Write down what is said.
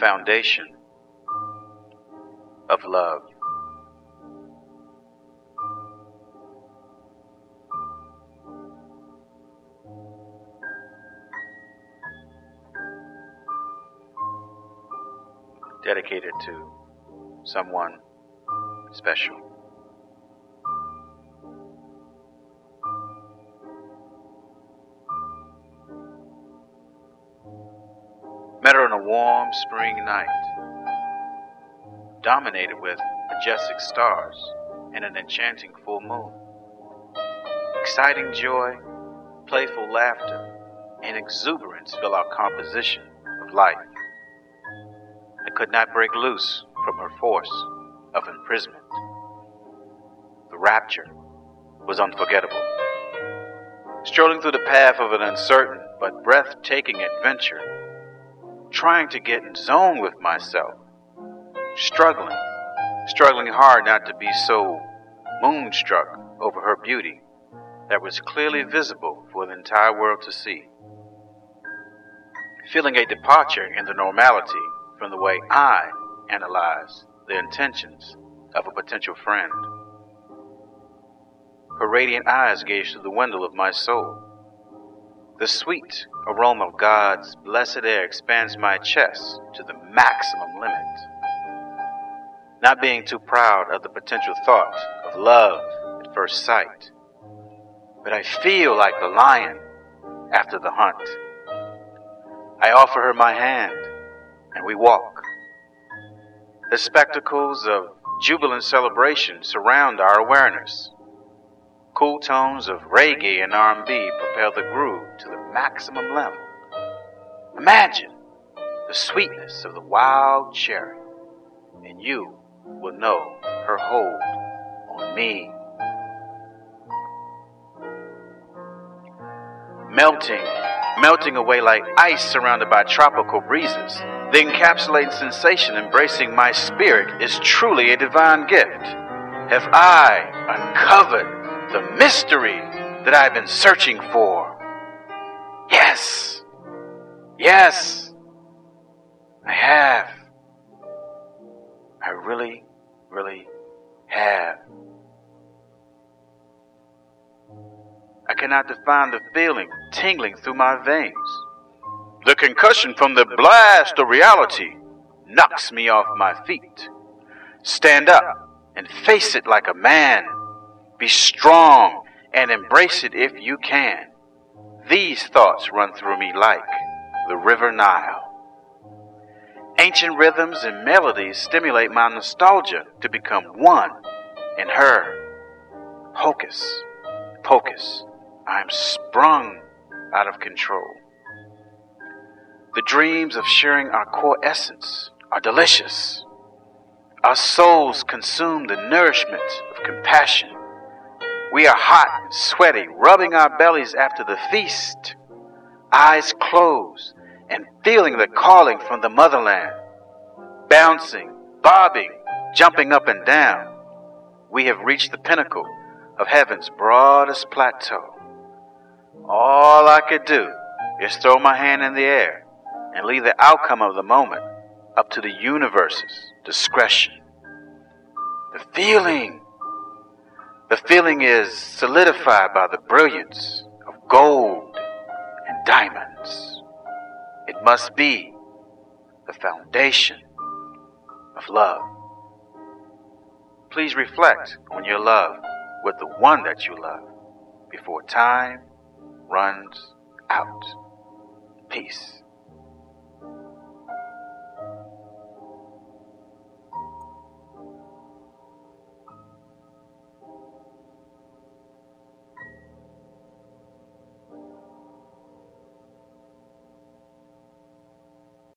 foundation of love. Dedicated to someone special. Met her on a warm spring night, dominated with majestic stars and an enchanting full moon. Exciting joy, playful laughter, and exuberance fill our composition of life. I could not break loose from her force of imprisonment. The rapture was unforgettable. Strolling through the path of an uncertain but breathtaking adventure, trying to get in zone with myself, struggling hard not to be so moonstruck over her beauty that was clearly visible for the entire world to see. Feeling a departure in the normality from the way I analyze the intentions of a potential friend. Her radiant eyes gazed through the window of my soul. The sweet aroma of God's blessed air expands my chest to the maximum limit. Not being too proud of the potential thought of love at first sight, but I feel like the lion after the hunt. I offer her my hand, and we walk. The spectacles of jubilant celebration surround our awareness. Cool tones of reggae and R&B propel the groove to the maximum level. Imagine the sweetness of the wild cherry, and you will know her hold on me. Melting away like ice surrounded by tropical breezes. The encapsulating sensation embracing my spirit is truly a divine gift. Have I uncovered the mystery that I've been searching for? Yes, I have. I really have. I cannot define the feeling tingling through my veins. The concussion from the blast of reality knocks me off my feet. Stand up and face it like a man. Be strong and embrace it if you can. These thoughts run through me like the River Nile. Ancient rhythms and melodies stimulate my nostalgia to become one in her. Hocus pocus, I'm sprung out of control. The dreams of sharing our core essence are delicious. Our souls consume the nourishment of compassion. We are hot and sweaty, rubbing our bellies after the feast, eyes closed and feeling the calling from the motherland. Bouncing, bobbing, jumping up and down, we have reached the pinnacle of heaven's broadest plateau. All I could do is throw my hand in the air and leave the outcome of the moment up to the universe's discretion. The feeling is solidified by the brilliance of gold and diamonds. It must be the foundation of love. Please reflect on your love with the one that you love before time runs out. Peace.